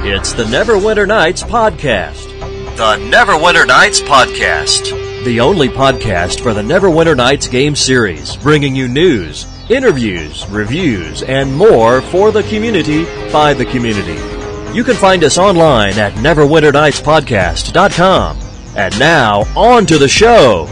It's the Neverwinter Nights Podcast. The Neverwinter Nights Podcast. The only podcast for the Neverwinter Nights game series, bringing you news, interviews, reviews, and more for the community, by the community. You can find us online at neverwinternightspodcast.com. And now, on to the show.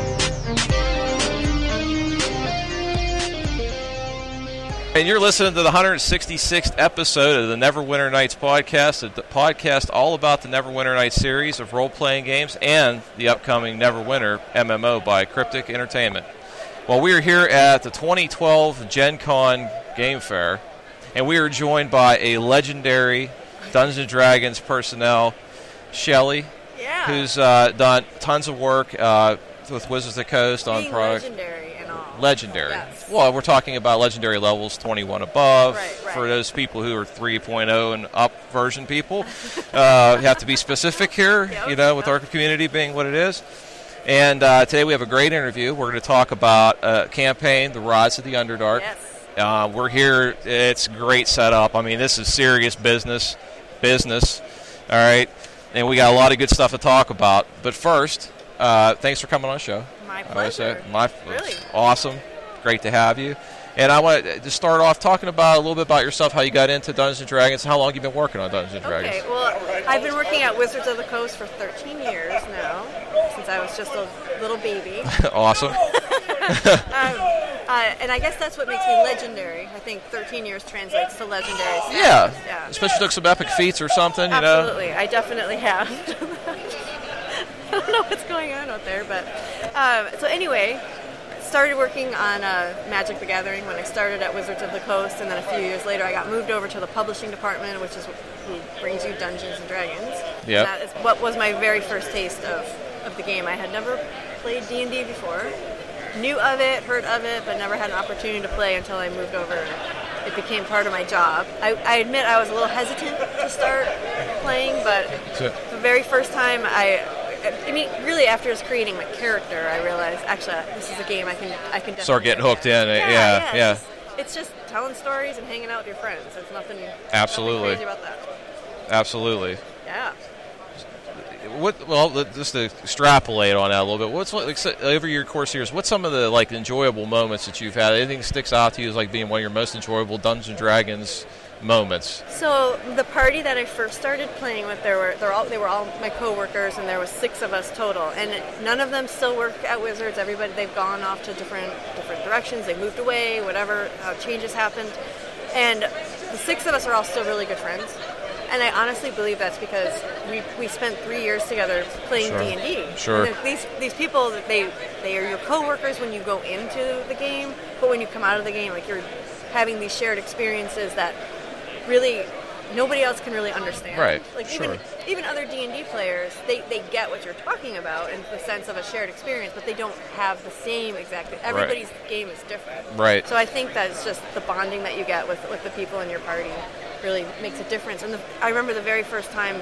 And you're listening to the 166th episode of the Neverwinter Nights Podcast, a podcast all about the Neverwinter Nights series of role-playing games and the upcoming Neverwinter MMO by Cryptic Entertainment. Well, we are here at the 2012 Gen Con Game Fair, and we are joined by a legendary Dungeons & Dragons personnel, Shelly, who's done tons of work with Wizards of the Coast on product. Legendary and all. Legendary. Yes. Well, we're talking about legendary levels 21 above. Right. For those people who are 3.0 and up version people. You have to be specific here, with our community being what it is. And today we have a great interview. We're going to talk about a campaign, The Rise of the Underdark. Yes. We're here. It's a great setup. I mean, this is serious business. All right? And we got a lot of good stuff to talk about. But first, thanks for coming on the show. My pleasure. Really? Awesome. Great to have you. And I want to start off talking about a little bit about yourself, how you got into Dungeons & Dragons, how long you've been working on Dungeons & Dragons. Okay, well, I've been working at Wizards of the Coast for 13 years now, since I was just a little baby. Awesome. And I guess that's what makes me legendary. I think 13 years translates to legendary status. Yeah. Especially took some epic feats or something, Absolutely. I definitely have. I don't know what's going on out there, but so anyway, started working on Magic the Gathering when I started at Wizards of the Coast, and then a few years later I got moved over to the publishing department, which is who brings you Dungeons & Dragons. Yep. That is what was my very first taste of the game. I had never played D&D before. Knew of it, heard of it, but never had an opportunity to play until I moved over. It became part of my job. I admit I was a little hesitant to start playing, but the very first time I mean, really, after just creating my character, I realized, actually, this is a game I can definitely start getting hooked in. Yeah. It's just telling stories and hanging out with your friends. There's nothing Absolutely. crazy about that. Absolutely. Yeah. Just to extrapolate on that a little bit, what's over your course years, what's some of the enjoyable moments that you've had? Anything that sticks out to you as being one of your most enjoyable Dungeons & Dragons moments? So the party that I first started playing with, they were all my coworkers, and there was 6 of us total, and none of them still work at Wizards. Everybody, they've gone off to different directions. They moved away, whatever changes happened, and the 6 of us are all still really good friends. And I honestly believe that's because we spent 3 years together playing D&D. Sure. And these people, they are your coworkers when you go into the game, but when you come out of the game, you're having these shared experiences that really nobody else can really understand. Right. Even other D&D players, they get what you're talking about in the sense of a shared experience, but they don't have the same exact. Everybody's game is different. Right. So I think that's just the bonding that you get with the people in your party really makes a difference. And I remember the very first time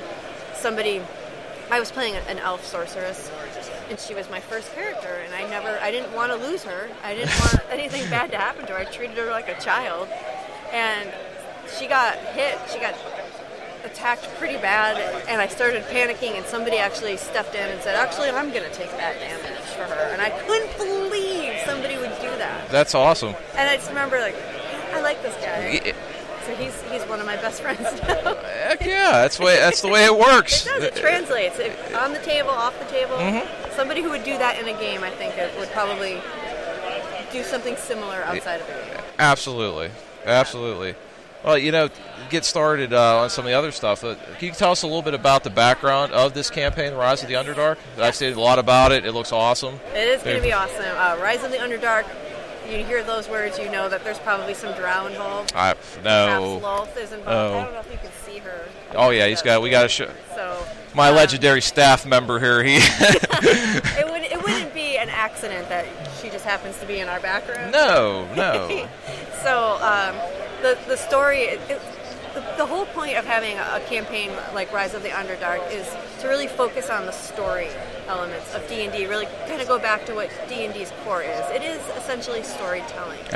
I was playing an elf sorceress, and she was my first character, and I didn't want to lose her. I didn't want anything bad to happen to her. I treated her like a child, and she got attacked pretty bad, and I started panicking, and somebody actually stepped in and said, actually, I'm going to take that damage for her. And I couldn't believe somebody would do that. That's awesome. And I just remember, I like this guy. Yeah. So he's one of my best friends now. Heck yeah, that's the way it works. It does. It translates. On the table, off the table. Mm-hmm. Somebody who would do that in a game, I think, it would probably do something similar outside of the game. Absolutely. Well, get started on some of the other stuff. Can you tell us a little bit about the background of this campaign, Rise of the Underdark? I've seen a lot about it. It looks awesome. It is going to be awesome. Rise of the Underdark. You hear those words, you know that there's probably some drow involved. No. Perhaps Lolth is involved. No. I don't know if you can see her. Oh yeah, we got to show. So my legendary staff member here. It wouldn't be an accident that she just happens to be in our background. No. So the story. The whole point of having a campaign like Rise of the Underdark is to really focus on the story elements of D&D, really kind of go back to what D&D's core is. It is essentially storytelling. Yeah.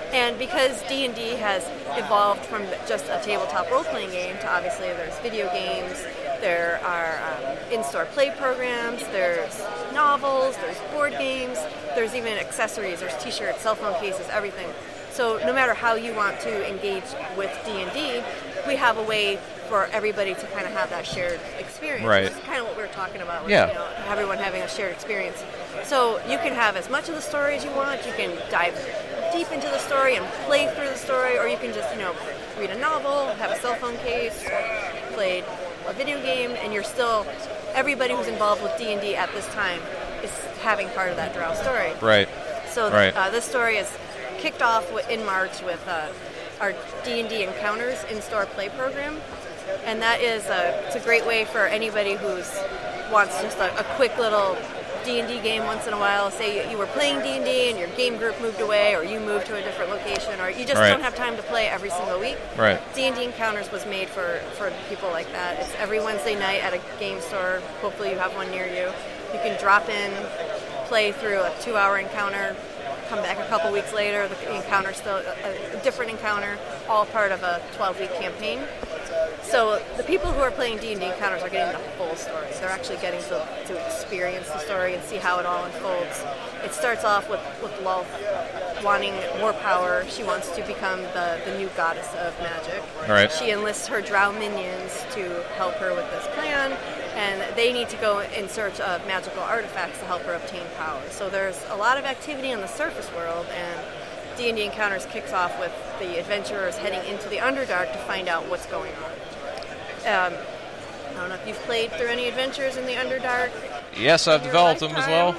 And because D&D has evolved from just a tabletop role-playing game to obviously there's video games, there are in-store play programs, there's novels, there's board games, there's even accessories, there's t-shirts, cell phone cases, everything. So no matter how you want to engage with D&D, we have a way for everybody to kind of have that shared experience. Right. It's kind of what we were talking about with everyone having a shared experience. So you can have as much of the story as you want. You can dive deep into the story and play through the story, or you can just, read a novel, have a cell phone case, play a video game, and you're still, everybody who's involved with D&D at this time is having part of that Drow story. Right. So this story is kicked off in March with our D&D Encounters in-store play program, and that is it's a great way for anybody who's wants just a quick little D&D game once in a while. Say you were playing D&D and your game group moved away, or you moved to a different location, or you just don't have time to play every single week. Right. D&D Encounters was made for people like that. It's every Wednesday night at a game store. Hopefully you have one near you. You can drop in, play through a 2-hour encounter, come back a couple weeks later, the encounter's still a different encounter, all part of a 12-week campaign. So the people who are playing D&D Encounters are getting the full story. They're actually getting to experience the story and see how it all unfolds. It starts off with Lolth wanting more power. She wants to become the new goddess of magic. Right. She enlists her Drow minions to help her with this plan, and they need to go in search of magical artifacts to help her obtain power. So there's a lot of activity in the surface world, and D&D Encounters kicks off with the adventurers heading into the Underdark to find out what's going on. I don't know if you've played through any adventures in the Underdark. Yes, I've developed them as well.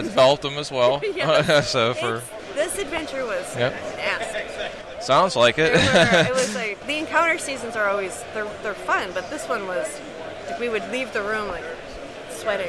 Yes. So this adventure was nasty. Sounds like it. It was like the encounter seasons are always they're fun, but this one was like we would leave the room like sweating.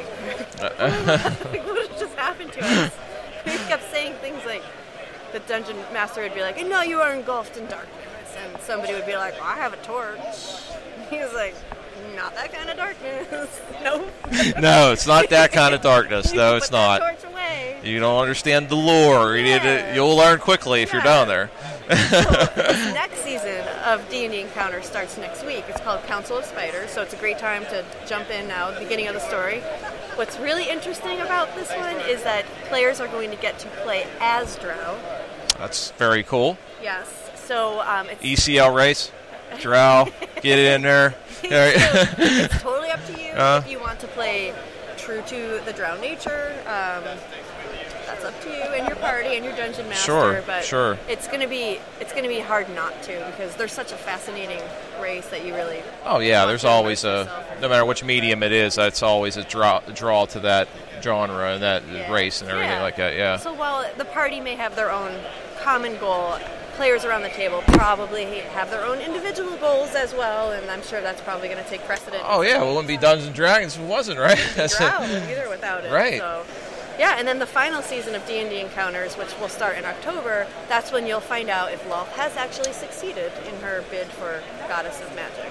What just happened to us? We kept saying things like the dungeon master would be like, "And now you are engulfed in darkness," and somebody would be like, well, "I have a torch." He was like, "Not that kind of darkness." Nope. No, it's not that kind of darkness. No, it's not. Put that torch away. You don't understand the lore. You'll learn quickly if you're down there. So this next season of D&D Encounter starts next week. It's called Council of Spiders, so it's a great time to jump in now at the beginning of the story. What's really interesting about this one is that players are going to get to play as Drow. That's very cool. Yes. So it's ECL race, Drow, get it in there. So it's totally up to you if you want to play true to the Drow nature. That's up to you and your party and your dungeon master. Sure. It's gonna be hard not to, because they're such a fascinating race that you really. Oh yeah, there's always no matter which medium it is, that's always a draw to that genre and that race and everything like that. Yeah. So while the party may have their own common goal, players around the table probably have their own individual goals as well, and I'm sure that's probably going to take precedent. Oh yeah, well, it wouldn't be Dungeons and Dragons if it wasn't, right? Either without it. Right. So, yeah, and then the final season of D&D Encounters, which will start in October, that's when you'll find out if Lolth has actually succeeded in her bid for Goddess of Magic.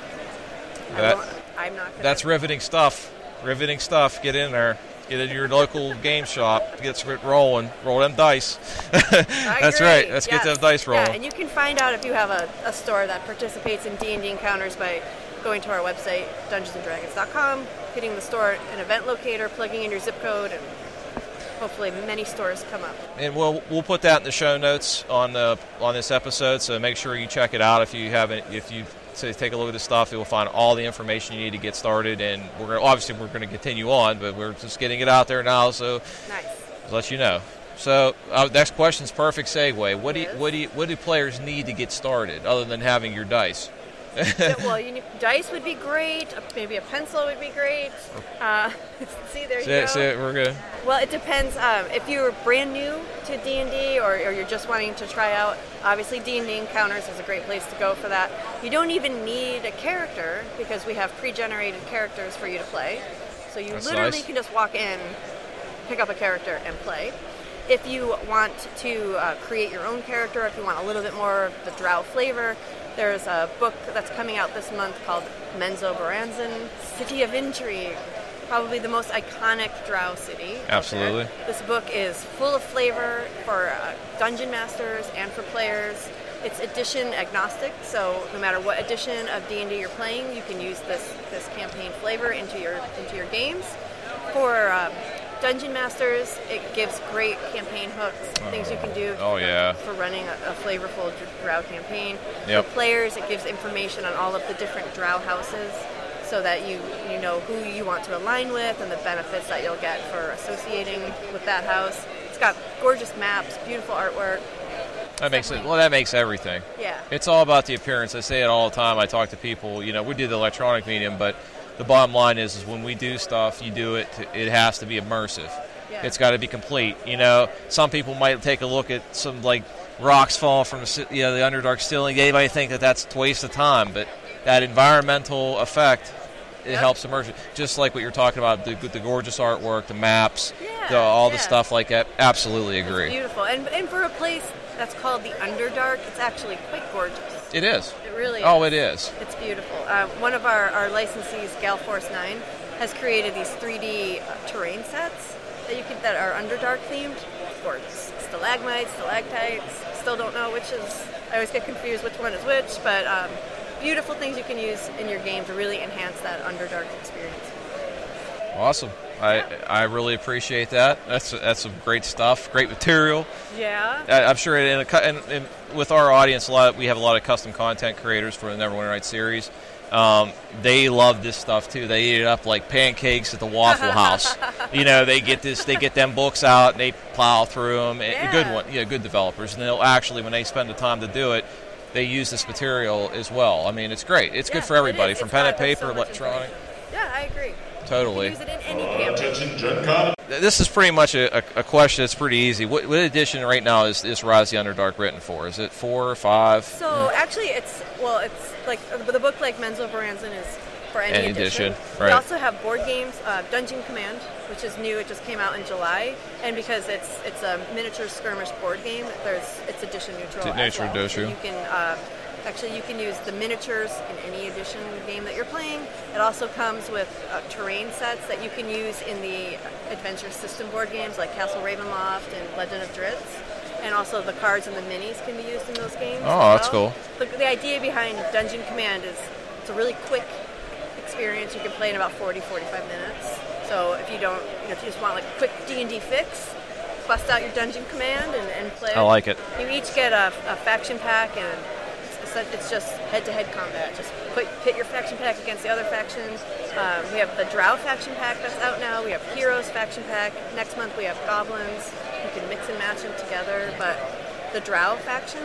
I'm not gonna... That's riveting stuff. Get in there. Get in your local game shop. Get rolling. Roll them dice. That's right. Let's get them dice rolling. Yeah, and you can find out if you have a store that participates in D&D Encounters by going to our website, dungeonsanddragons.com, hitting the store and event locator, plugging in your zip code, and hopefully many stores come up. And we'll put that in the show notes on this episode, so make sure you check it out if you take a look at the stuff. You'll find all the information you need to get started, and we're going to continue on, but we're just getting it out there now, so nice. To let you know. So next question's perfect segue. What do players need to get started other than having your dice? Well, dice would be great. Maybe a pencil would be great. See, there you go. We're good. Well, it depends. If you're brand new to D&D or you're just wanting to try out, obviously D&D Encounters is a great place to go for that. You don't even need a character because we have pre-generated characters for you to play. So you literally can just walk in, pick up a character, and play. If you want to create your own character, if you want a little bit more of the Drow flavor, there's a book that's coming out this month called Menzo Baranzan, City of Intrigue. probably the most iconic Drow city. Absolutely. This book is full of flavor for dungeon masters and for players. It's edition agnostic, so no matter what edition of D&D you're playing, you can use this campaign flavor into your games. For dungeon masters, it gives great campaign hooks, things you can do for running a flavorful Drow campaign. Yep. For players, it gives information on all of the different Drow houses, so that you know who you want to align with and the benefits that you'll get for associating with that house. It's got gorgeous maps, beautiful artwork. That makes everything. Yeah. It's all about the appearance. I say it all the time. I talk to people, we do the electronic medium, but the bottom line is when we do stuff, you do it, it has to be immersive. Yeah. It's got to be complete. Some people might take a look at some, rocks falling from the Underdark ceiling. They might think that that's a waste of time, but that environmental effect, it helps immerse it. Just like what you're talking about, the gorgeous artwork, the maps, the stuff like that. Absolutely agree. It's beautiful. And for a place that's called the Underdark, it's actually quite gorgeous. It is. It really is. Oh, it is. It's beautiful. One of our licensees, Galforce 9, has created these 3D terrain sets that are Underdark themed. Gorgeous. Stalagmites, stalactites. Still don't know which is. I always get confused which one is which, but beautiful things you can use in your game to really enhance that Underdark experience. Awesome. I really appreciate that. That's some great stuff. Great material. Yeah. I'm sure with our audience, we have a lot of custom content creators for the Neverwinter Nights series. They love this stuff too. They eat it up like pancakes at the Waffle House. They get them books out and they plow through them. Yeah. Good developers, and they'll actually, when they spend the time to do it, they use this material as well. I mean, it's great. It's good for everybody, from pen and paper, electronic. Yeah, I agree. Totally. You can use it in any campaign. This is pretty much a question that's pretty easy. What edition right now is Rise of the Underdark written for? Is it 4 or 5? So actually, it's like the book, like Menzo Baranzan, is for any edition. Right. We also have board games, Dungeon Command, which is new. It just came out in July, and because it's a miniature skirmish board game, it's edition neutral. So you can you can use the miniatures in any edition game that you're playing. It also comes with terrain sets that you can use in the adventure system board games like Castle Ravenloft and Legend of Drizzt. And also the cards and the minis can be used in those games. Oh, that's cool. The idea behind Dungeon Command is it's a really quick experience. You can play in about 40-45 minutes. So if you just want a quick D&D fix, bust out your Dungeon Command and play. I like it. You each get a faction pack, and it's just head-to-head combat. Just pit your faction pack against the other factions. We have the Drow faction pack that's out now. We have Heroes faction pack. Next month we have Goblins. You can mix and match them together. But the Drow faction,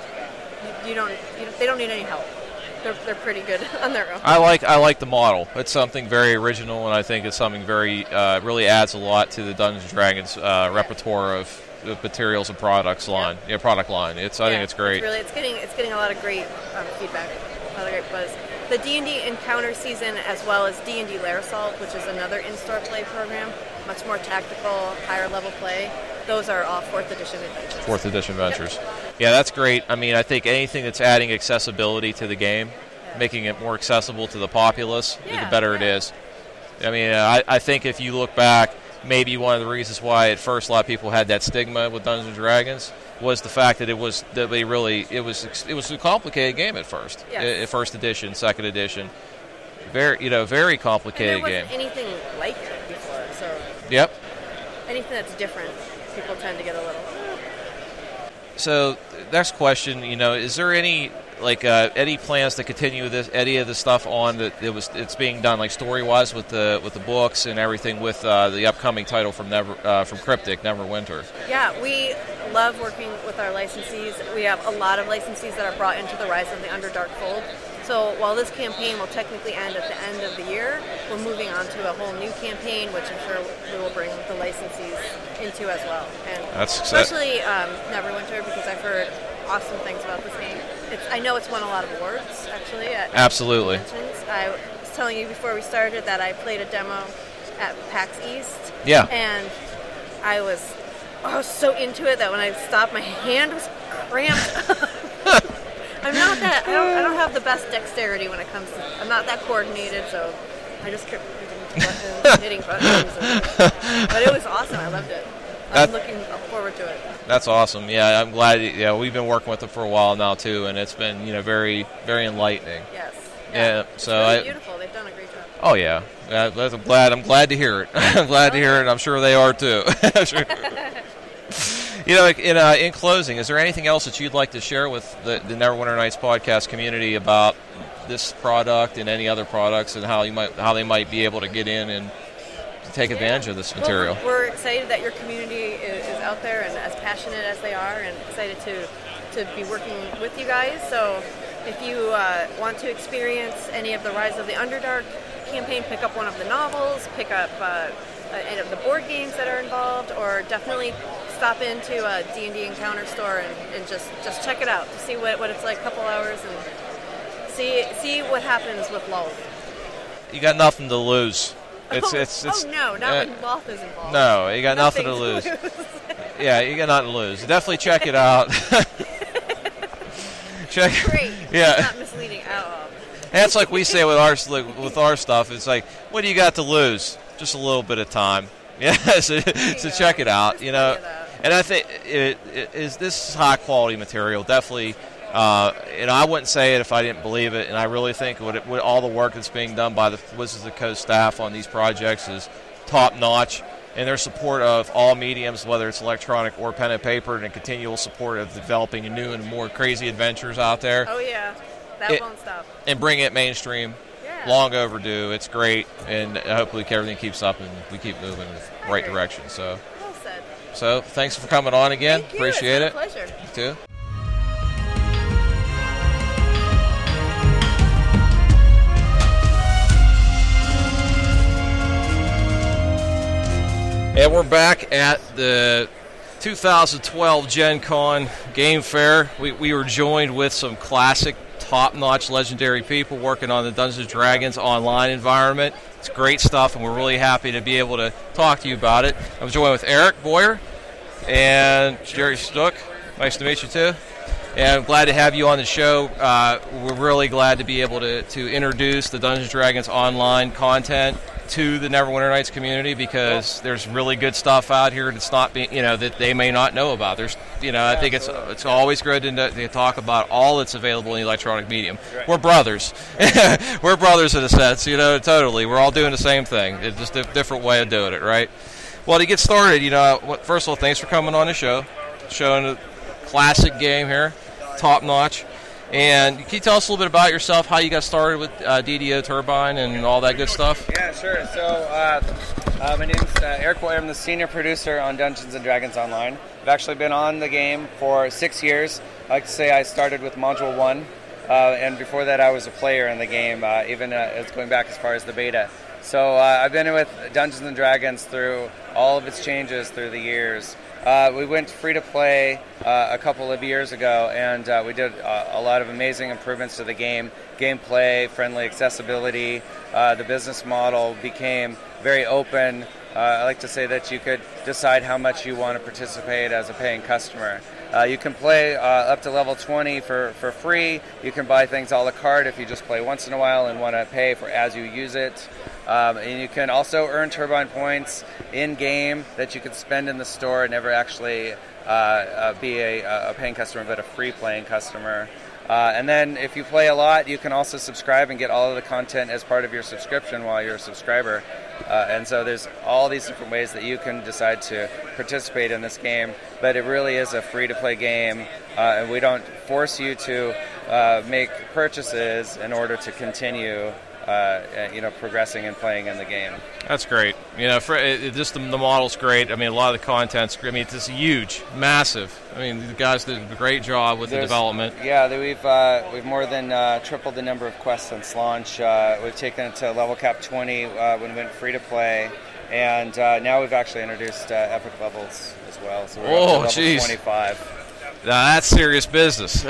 they don't need any help. They're pretty good on their own. I like the model. It's something very original, and I think it's something very really adds a lot to the Dungeons & Dragons repertoire of materials and product line. I think it's great. It's getting a lot of great feedback, a lot of great buzz. The D&D Encounter season, as well as D&D Lair Assault, which is another in-store play program, much more tactical, higher level play. Those are all 4th edition adventures. 4th edition ventures. Yep. Yeah, that's great. I mean, I think anything that's adding accessibility to the game, making it more accessible to the populace, the better it is. I mean, I think if you look back, maybe one of the reasons why at first a lot of people had that stigma with Dungeons & Dragons was the fact that it was a complicated game at first. Yes. First edition, 2nd edition, very complicated game. There wasn't anything like it before, so yep. Anything that's different, people tend to get a little. So next question, is there any plans to continue any of the stuff on that it's being done, like story-wise with the books and everything, with the upcoming title from Cryptic, Neverwinter? Yeah, we love working with our licensees. We have a lot of licensees that are brought into the Rise of the Underdark fold. So while this campaign will technically end at the end of the year, we're moving on to a whole new campaign, which I'm sure we will bring the licensees into as well. And especially Neverwinter, because I've heard awesome things about this game. I know it's won a lot of awards, actually. Absolutely. I was telling you before we started that I played a demo at PAX East. Yeah. And I was so into it that when I stopped, my hand was cramped. I don't have the best dexterity when it comes to. I'm not that coordinated, so I just couldn't buttons, hitting buttons. But it was awesome. I loved it. I'm looking forward to it. That's awesome. Yeah, I'm glad. Yeah, we've been working with them for a while now too, and it's been very, very enlightening. Yes. Yeah. So it's really beautiful. They've done a great job. Oh yeah. I'm glad to hear it. I'm glad to hear it. I'm sure they are too. Sure. In closing, is there anything else that you'd like to share with the Neverwinter Nights podcast community about this product and any other products, and how they might be able to get in and take advantage of this material? Well, we're excited that your community is out there and as passionate as they are, and excited to be working with you guys. So if you want to experience any of the Rise of the Underdark campaign, pick up one of the novels, pick up any of the board games that are involved, or definitely stop into a D&D Encounter store and just check it out to see what it's like, a couple hours, and see what happens with Lolth. You got nothing to lose. No, not when Lolth is involved. No, you got nothing to lose. Yeah, you got nothing to lose. Definitely check it out. Great. Yeah. It's not misleading at all. That's like we say with our stuff. It's like, what do you got to lose? Just a little bit of time. Yeah, so check it out. And I think this is high quality material. Definitely. I wouldn't say it if I didn't believe it, and I really think what all the work that's being done by the Wizards of the Coast staff on these projects is top notch, and their support of all mediums, whether it's electronic or pen and paper, and a continual support of developing new and more crazy adventures out there. Oh yeah, that won't stop. And bring it mainstream. Yeah. Long overdue. It's great, and hopefully everything keeps up and we keep moving in the right direction. So, well said. So thanks for coming on again. Thank you. Appreciate it. Pleasure. You too. And we're back at the 2012 Gen Con Game Fair. We were joined with some classic, top-notch, legendary people working on the Dungeons & Dragons online environment. It's great stuff, and we're really happy to be able to talk to you about it. I'm joined with Eric Boyer and Jerry Stook. Nice to meet you, too. And I'm glad to have you on the show. We're really glad to be able to introduce the Dungeons & Dragons online content to the Neverwinter Nights community, because there's really good stuff out here that's not being, that they may not know about. There's, I think it's always good to talk about all that's available in the electronic medium. Right. We're brothers. We're brothers in a sense, totally. We're all doing the same thing. It's just a different way of doing it, right? Well, to get started, first of all, thanks for coming on the show, showing a classic game here, top notch. And can you tell us a little bit about yourself, how you got started with DDO Turbine and all that good stuff? Yeah, sure. So my name's Eric Boyer. I'm the senior producer on Dungeons & Dragons Online. I've actually been on the game for 6 years. I like to say I started with Module 1, and before that I was a player in the game, even it's going back as far as the beta. So I've been with Dungeons & Dragons through all of its changes through the years. We went free-to-play a couple of years ago, and we did a lot of amazing improvements to the game. Gameplay, friendly accessibility, the business model became very open. I like to say that you could decide how much you want to participate as a paying customer. You can play up to level 20 for free. You can buy things a la carte if you just play once in a while and want to pay for as you use it. And you can also earn Turbine points in-game that you can spend in the store and never actually be a paying customer, but a free playing customer. And then if you play a lot, you can also subscribe and get all of the content as part of your subscription while you're a subscriber. And so there's all these different ways that you can decide to participate in this game, but it really is a free-to-play game, and we don't force you to make purchases in order to continue progressing and playing in the game. That's great. Just the model's great. I mean, a lot of the content's great. I mean, it's just huge, massive. I mean, the guys did a great job with the development. Yeah, we've more than tripled the number of quests since launch. We've taken it to level cap 20 when we went free to play, and now we've actually introduced epic levels as well. So we're up to level 25. Now, that's serious business.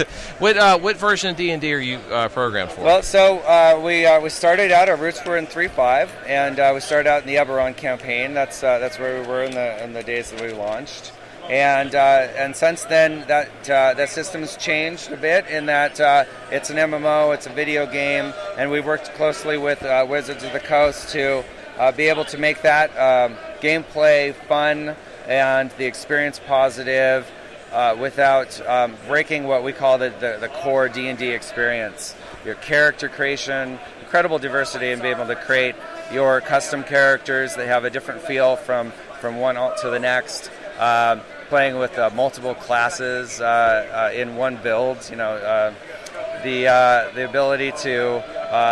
What version of D&D are you programmed for? Well, so we started out. Our roots were in 3.5, and we started out in the Eberron campaign. That's where we were in the days that we launched. And since then, that system's changed a bit in that it's an MMO, it's a video game, and we've worked closely with Wizards of the Coast to be able to make that gameplay fun and the experience positive without breaking what we call the core D&D experience. Your character creation, incredible diversity, and being able to create your custom characters. They have a different feel from one alt to the next. Playing with multiple classes in one build, the ability to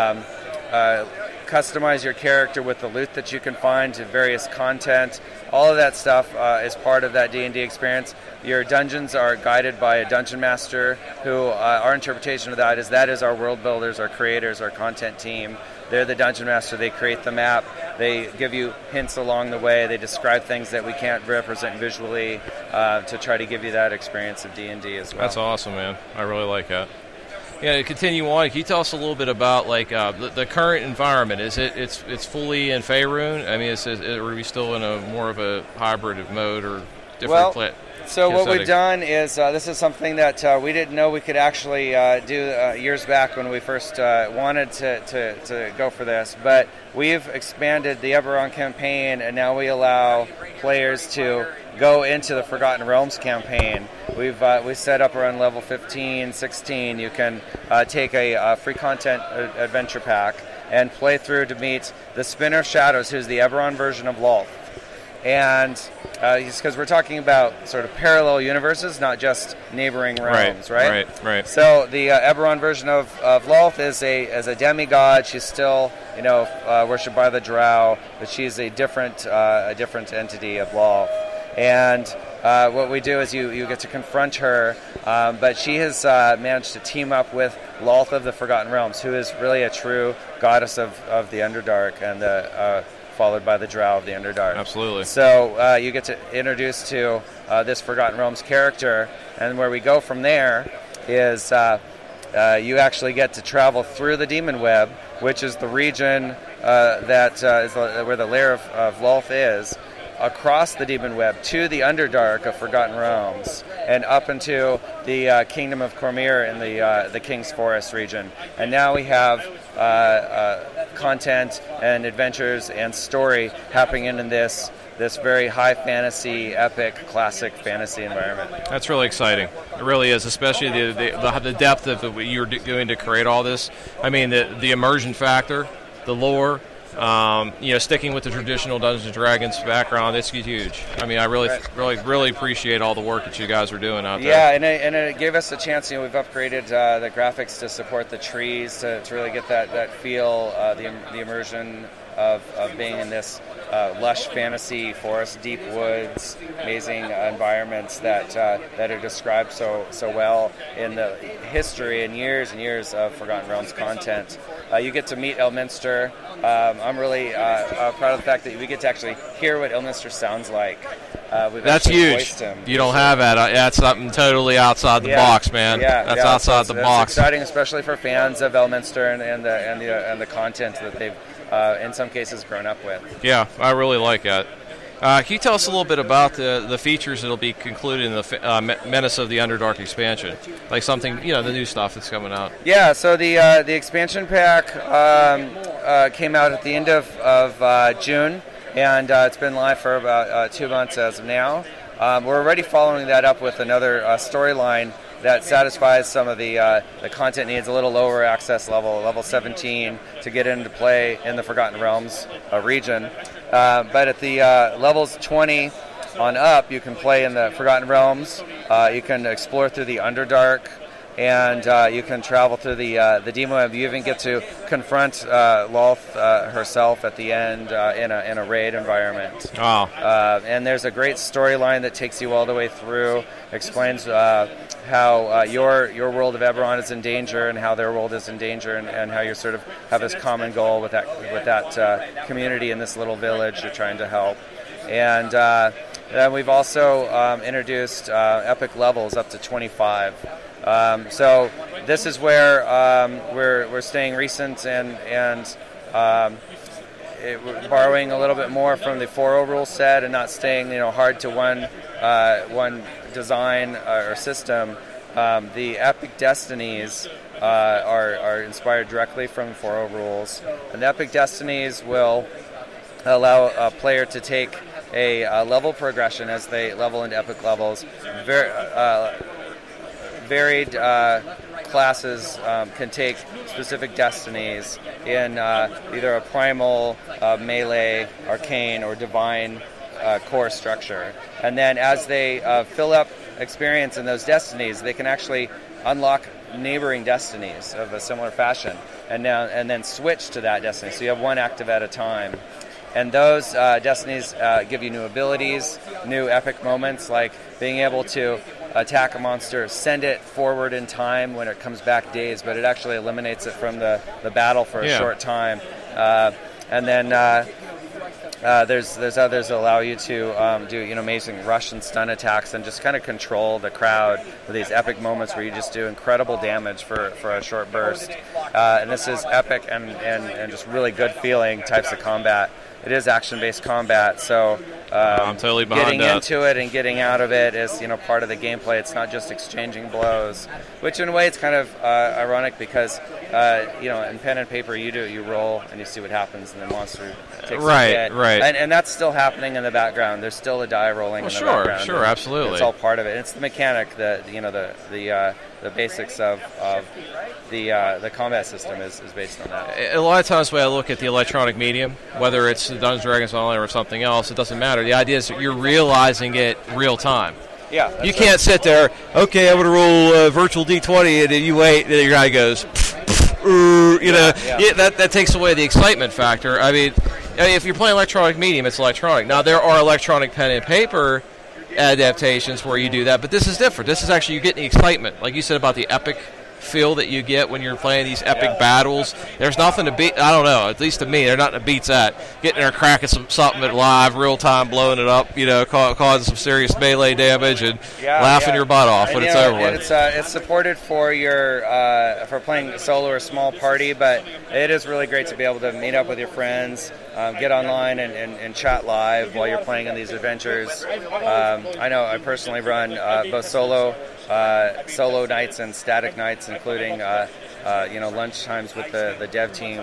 customize your character with the loot that you can find to various content. All of that stuff is part of that D&D experience. Your dungeons are guided by a dungeon master who, our interpretation of that is our world builders, our creators, our content team. They're the dungeon master. They create the map. They give you hints along the way. They describe things that we can't represent visually to try to give you that experience of D&D as well. That's awesome, man. I really like that. Yeah, to continue on, can you tell us a little bit about the current environment? Is it's fully in Faerun? I mean, are we still in a more of a hybrid mode or different? So what we've done is this is something that we didn't know we could actually do years back when we first wanted to go for this. But we've expanded the Eberron campaign, and now we allow players to go into the Forgotten Realms campaign. We set up around level 15, 16. You can take a free content adventure pack and play through to meet the Spinner of Shadows, who's the Eberron version of Lolth. And because we're talking about sort of parallel universes, not just neighboring realms, right? Right. So the Eberron version of Lolth is a demigod. She's still, worshipped by the Drow, but she's a different entity of Lolth. And what we do is you get to confront her, but she has managed to team up with Lolth of the Forgotten Realms, who is really a true goddess of the Underdark and followed by the Drow of the Underdark. Absolutely. So you get to introduce to this Forgotten Realms character, and where we go from there is you actually get to travel through the Demon Web, which is the region that is where the lair of Lolth is, across the Demon Web to the Underdark of Forgotten Realms, and up into the Kingdom of Cormyr in the King's Forest region. And now we have content and adventures and story happening in this very high fantasy, epic, classic fantasy environment. That's really exciting. It really is, especially the depth of what you're doing to create all this. I mean, the immersion factor, the lore. Sticking with the traditional Dungeons and Dragons background, it's huge. I mean, I really appreciate all the work that you guys are doing out there. Yeah, and it gave us a chance. We've upgraded the graphics to support the trees to really get that feel, the immersion of being in this lush fantasy forest, deep woods, amazing environments that are described so well in the history and years of Forgotten Realms content. You get to meet Elminster. I'm really proud of the fact that we get to actually hear what Elminster sounds like. That's huge. You don't have that. That's something totally outside the box, man. That's outside the box. It's exciting, especially for fans of Elminster and the content that they've in some cases grown up with. Yeah, I really like that. Can you tell us a little bit about the features that will be concluded in the Menace of the Underdark expansion? Like something, the new stuff that's coming out. Yeah, so the expansion pack came out at the end of June, and it's been live for about 2 months as of now. We're already following that up with another storyline that satisfies some of the content needs, a little lower access level 17, to get into play in the Forgotten Realms region. But at the levels 20 on up, you can play in the Forgotten Realms. You can explore through the Underdark, and you can travel through the Demon Web. You even get to confront Lolth herself at the end in a raid environment. Oh. And there's a great storyline that takes you all the way through, explains how your world of Eberron is in danger and how their world is in danger, and how you sort of have this common goal with that community in this little village you're trying to help. And then we've also introduced epic levels up to 25. So this is where we're staying recent and borrowing a little bit more from the 4.0 rule set and not staying hard to one design or system. The Epic Destinies are inspired directly from 4.0 rules, and the Epic Destinies will allow a player to take a level progression as they level into epic levels. Varied classes can take specific destinies in either a primal, melee, arcane, or divine core structure. And then as they fill up experience in those destinies, they can actually unlock neighboring destinies of a similar fashion and then switch to that destiny. So you have one active at a time. And those destinies give you new abilities, new epic moments, like being able to attack a monster, send it forward in time when it comes back dazed, but it actually eliminates it from the battle for a short time. And then there's others that allow you to do amazing rush and stun attacks and just kind of control the crowd with these epic moments where you just do incredible damage for a short burst. And this is epic and just really good feeling types of combat. It is action-based combat, so I'm totally behind getting into it and getting out of it is part of the gameplay. It's not just exchanging blows, which in a way it's kind of ironic because in pen and paper you roll and you see what happens and the monster takes a hit. Right. And that's still happening in the background. There's still a die rolling in the background. Sure, absolutely. It's all part of it. It's the mechanic, the basics of the combat system is based on that. A lot of times when I look at the electronic medium, whether it's Dungeons & Dragons Online or something else, it doesn't matter. The idea is that you're realizing it real time. Yeah, you can't sit there, okay, I'm going to roll virtual D20, and then you wait, and then your guy goes, that takes away the excitement factor. I mean, if you're playing electronic medium, it's electronic. Now, there are electronic pen and paper adaptations where you do that, but this is different. This is actually, you get the excitement, like you said about the epic feel that you get when you're playing these epic battles. There's nothing to beat, I don't know, at least to me, there's nothing to beat that. Getting there, cracking something at live, real time, blowing it up, causing some serious melee damage and laughing your butt off when it's over with. It's supported for your for playing solo or small party, but it is really great to be able to meet up with your friends, get online and chat live while you're playing in these adventures. I know I personally run both solo nights and static nights, including lunch times with the dev team.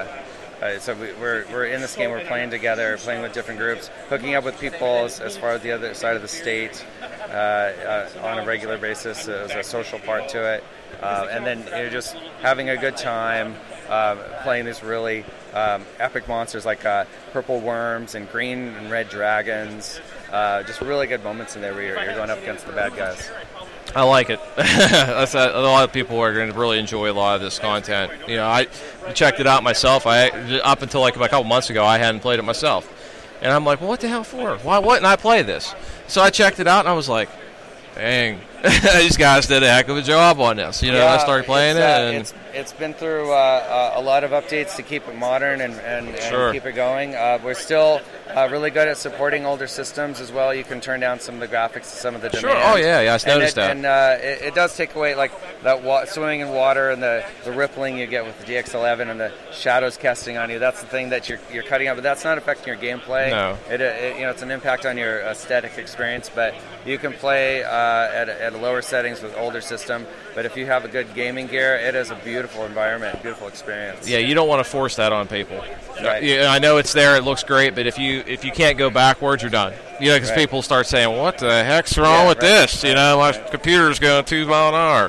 So we're in this game. We're playing together, playing with different groups, hooking up with people as far as the other side of the state on a regular basis. There's a social part to it, and then you're just having a good time playing these really epic monsters like purple worms and green and red dragons. Just really good moments in there where you're going up against the bad guys. I like it. A lot of people are going to really enjoy a lot of this content. I checked it out myself. Up until like a couple months ago, I hadn't played it myself. And I'm like, well, what the hell for? Why wouldn't I play this? So I checked it out, and I was like, dang, these guys did a heck of a job on this. I started playing it. And it's been through a lot of updates to keep it modern and keep it going. We're still really good at supporting older systems as well. You can turn down some of the graphics to some of the demands. Oh, yeah, I noticed that. And it does take away like that swimming in water and the rippling you get with the DX11 and the shadows casting on you. That's the thing that you're cutting out, but that's not affecting your gameplay. No. It's an impact on your aesthetic experience, but you can play at lower settings with older system. But if you have a good gaming gear, it is a beautiful environment, beautiful experience. Yeah, you don't want to force that on people. Right. I know it's there, it looks great, but if you can't go backwards, you're done. Because people start saying, "What the heck's wrong with this?" My computer's going 2 miles an hour.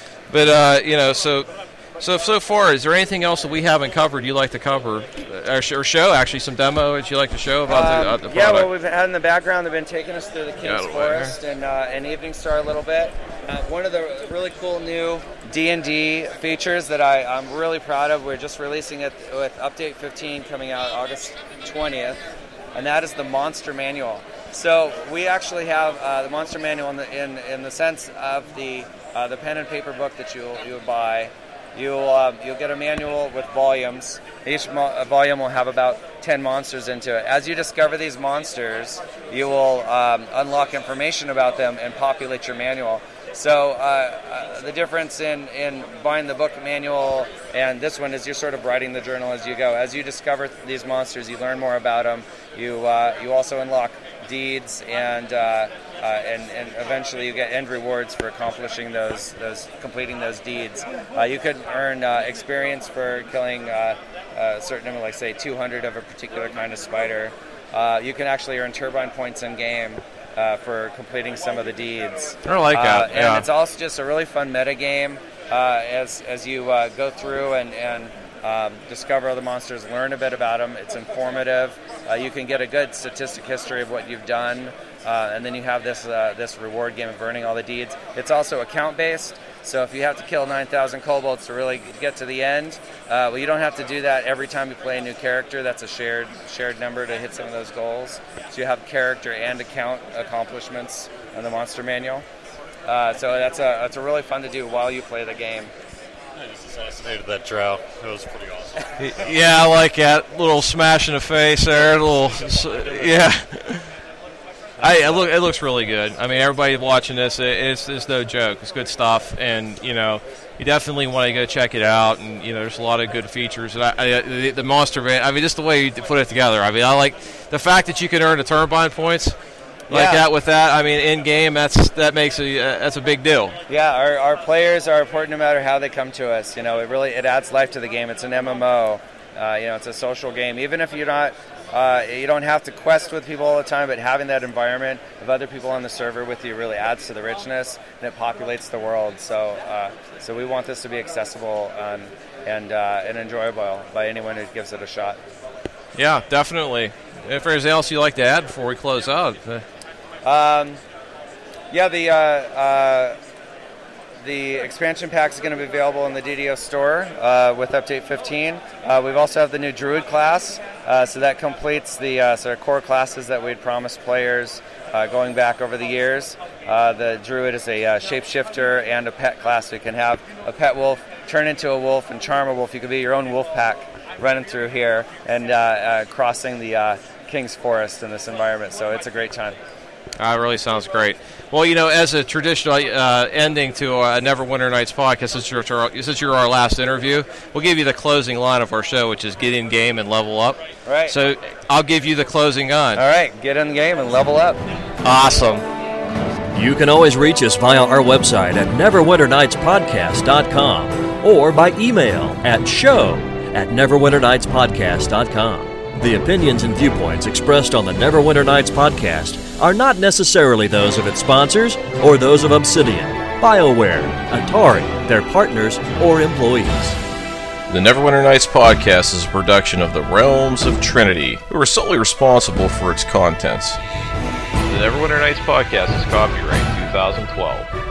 But so far, is there anything else that we haven't covered you'd like to cover, or show actually some demo that you like to show about the product? Yeah, well, we've had in the background, they've been taking us through the King's Forest and Evening Star a little bit. One of the really cool new D&D features that I'm really proud of, we're just releasing it with Update 15 coming out August 20th, and that is the Monster Manual. So we actually have the Monster Manual in the sense of the pen and paper book that you would buy. you'll get a manual with volumes. Each volume will have about 10 monsters into it. As you discover these monsters, you will unlock information about them and populate your manual. So the difference in buying the book manual and this one is you're sort of writing the journal as you go. As you discover these monsters, you learn more about them. You also unlock deeds and eventually you get end rewards for accomplishing completing those deeds. You could earn experience for killing a certain number, like say 200 of a particular kind of spider. You can actually earn turbine points in game for completing some of the deeds. I like that. And it's also just a really fun meta game as you go through and discover other monsters, learn a bit about them. It's informative. You can get a good statistic history of what you've done, and then you have this reward game of earning all the deeds. It's also account based. So if you have to kill 9,000 kobolds to really get to the end, well, you don't have to do that every time you play a new character. That's a shared number to hit some of those goals. So you have character and account accomplishments on the monster manual. So that's a really fun to do while you play the game. I just assassinated that drow. It was pretty awesome. Yeah, I like that little smash in the face there. Yeah. It looks really good. I mean, everybody watching this, it's no joke. It's good stuff, and you definitely want to go check it out. And there's a lot of good features. And the monster man, I mean, just the way you put it together. I mean, I like the fact that you can earn the turbine points like that with that. I mean, in game, that makes that's a big deal. Yeah, our players are important no matter how they come to us. It adds life to the game. It's an MMO. It's a social game. Even if you're not. You don't have to quest with people all the time, but having that environment of other people on the server with you really adds to the richness, and it populates the world. So we want this to be accessible and enjoyable by anyone who gives it a shot. Yeah, definitely. If there's anything else you'd like to add before we close out? The expansion pack is going to be available in the DDO store with Update 15. We've also have the new Druid class, so that completes the sort of core classes that we'd promised players going back over the years. The Druid is a shapeshifter and a pet class, so you can have a pet wolf turn into a wolf and charm a wolf. You could be your own wolf pack running through here and crossing the King's Forest in this environment, so it's a great time. It really sounds great. Well, as a traditional ending to a Neverwinter Nights podcast, since you're our last interview, we'll give you the closing line of our show, which is get in game and level up. All right. So I'll give you the closing line. All right, get in the game and level up. Awesome. You can always reach us via our website at neverwinternightspodcast.com or by email at show@neverwinternightspodcast.com. The opinions and viewpoints expressed on the Neverwinter Nights podcast are not necessarily those of its sponsors or those of Obsidian, BioWare, Atari, their partners, or employees. The Neverwinter Nights podcast is a production of the Realms of Trinity, who are solely responsible for its contents. The Neverwinter Nights podcast is copyright 2012.